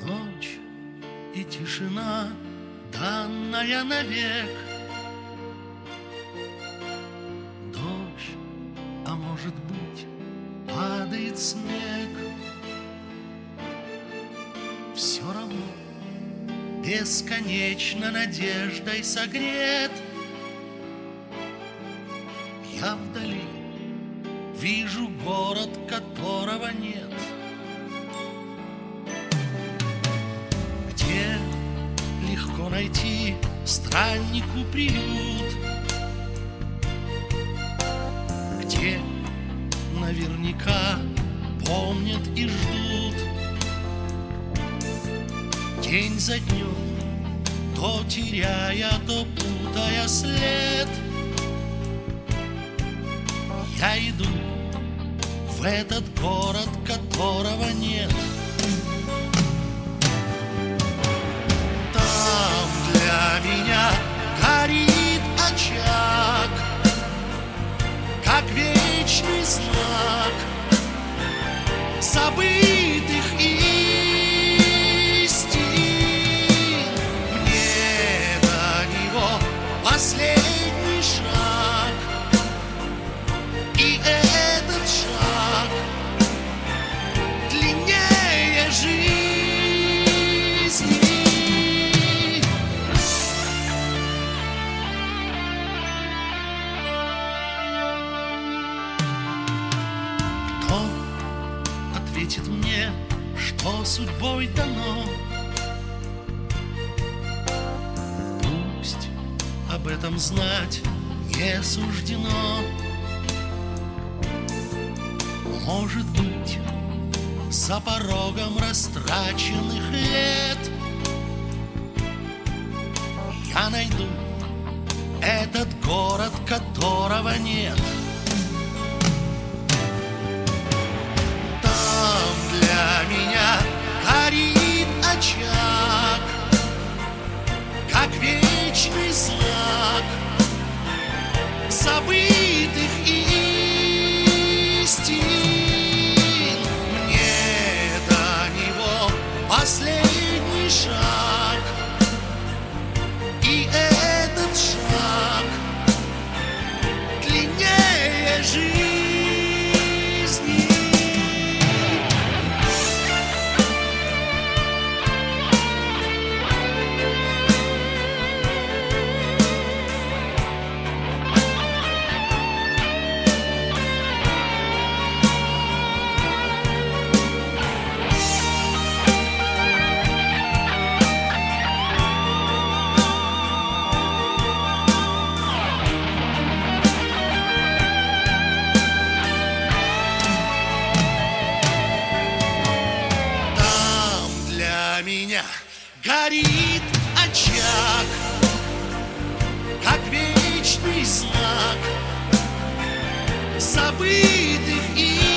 Ночь и тишина, данная навек. Дождь, а может быть, падает снег. Все равно бесконечно надеждой согрет. Я вдали вижу город, которого нет. Где легко найти страннику приют, где наверняка помнят и ждут. День за днем, то теряя, то путая след, я иду в этот город, которого нет. Там для меня горит очаг, как вечный знак забытых истин. Мне до него последний шаг, и этот шаг длиннее жизни. Кто ответит мне, что судьбой дано? Пусть об этом знать не суждено. Может быть, за порогом растраченных лет я найду этот город, которого нет. Там для меня горит очаг, как вечный знак забытых истин. Последний шаг, и этот шаг длиннее жизни. Меня горит очаг, как вечный знак забытых